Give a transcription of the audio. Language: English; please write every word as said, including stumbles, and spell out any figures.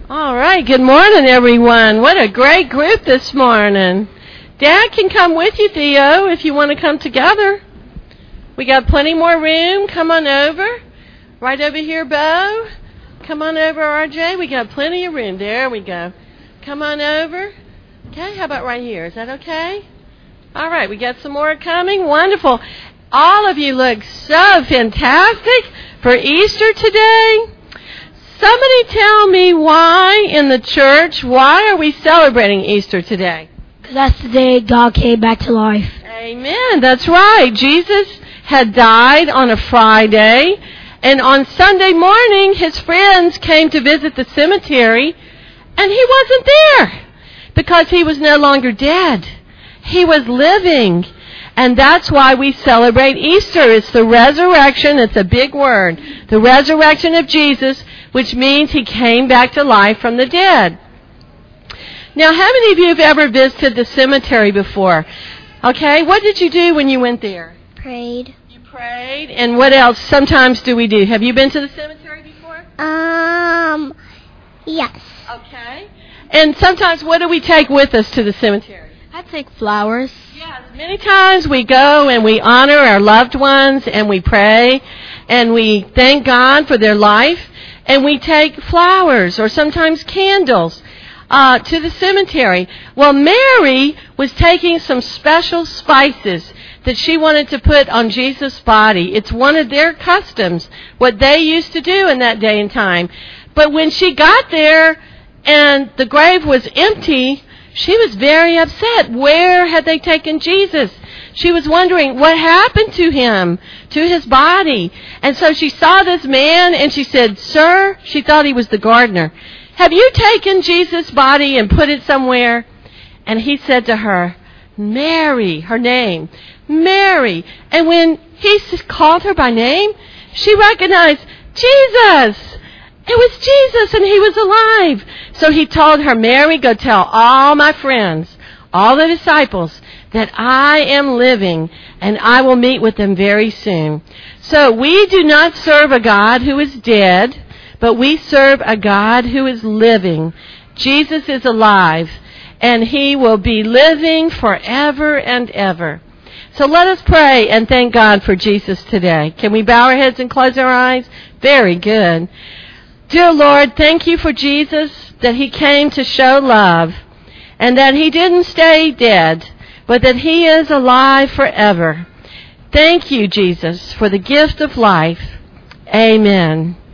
All right, good morning, everyone. What a great group this morning. Dad can come with you, Theo, if you want to come together. We got plenty more room. Come on over. Right over here, Bo. Come on over, R J. We got plenty of room. There we go. Come on over. Okay, how about right here? Is that okay? All right, we got some more coming. Wonderful. All of you look so fantastic for Easter today. Somebody tell me why in the church, why are we celebrating Easter today? Because that's the day God came back to life. Amen. That's right. Jesus had died on a Friday, and on Sunday morning, his friends came to visit the cemetery, and he wasn't there because he was no longer dead. He was living. And that's why we celebrate Easter. It's the resurrection. It's a big word. The resurrection of Jesus, which means he came back to life from the dead. Now, how many of you have ever visited the cemetery before? Okay, what did you do when you went there? Prayed. You prayed. And what else sometimes do we do? Have you been to the cemetery before? Um, yes. Okay. And sometimes what do we take with us to the cemetery? I take flowers. Yes, many times we go and we honor our loved ones and we pray and we thank God for their life and we take flowers or sometimes candles uh, to the cemetery. Well, Mary was taking some special spices that she wanted to put on Jesus' body. It's one of their customs, what they used to do in that day and time. But when she got there and the grave was empty, she was very upset. Where had they taken Jesus? She was wondering what happened to him, to his body. And so she saw this man and she said, "Sir," she thought he was the gardener, "have you taken Jesus' body and put it somewhere?" And he said to her, "Mary," her name, "Mary." And when he called her by name, she recognized Jesus. It was Jesus, and he was alive. So he told her, "Mary, go tell all my friends, all the disciples, that I am living, and I will meet with them very soon." So we do not serve a God who is dead, but we serve a God who is living. Jesus is alive, and he will be living forever and ever. So let us pray and thank God for Jesus today. Can we bow our heads and close our eyes? Very good. Dear Lord, thank you for Jesus, that he came to show love, and that he didn't stay dead, but that he is alive forever. Thank you, Jesus, for the gift of life. Amen.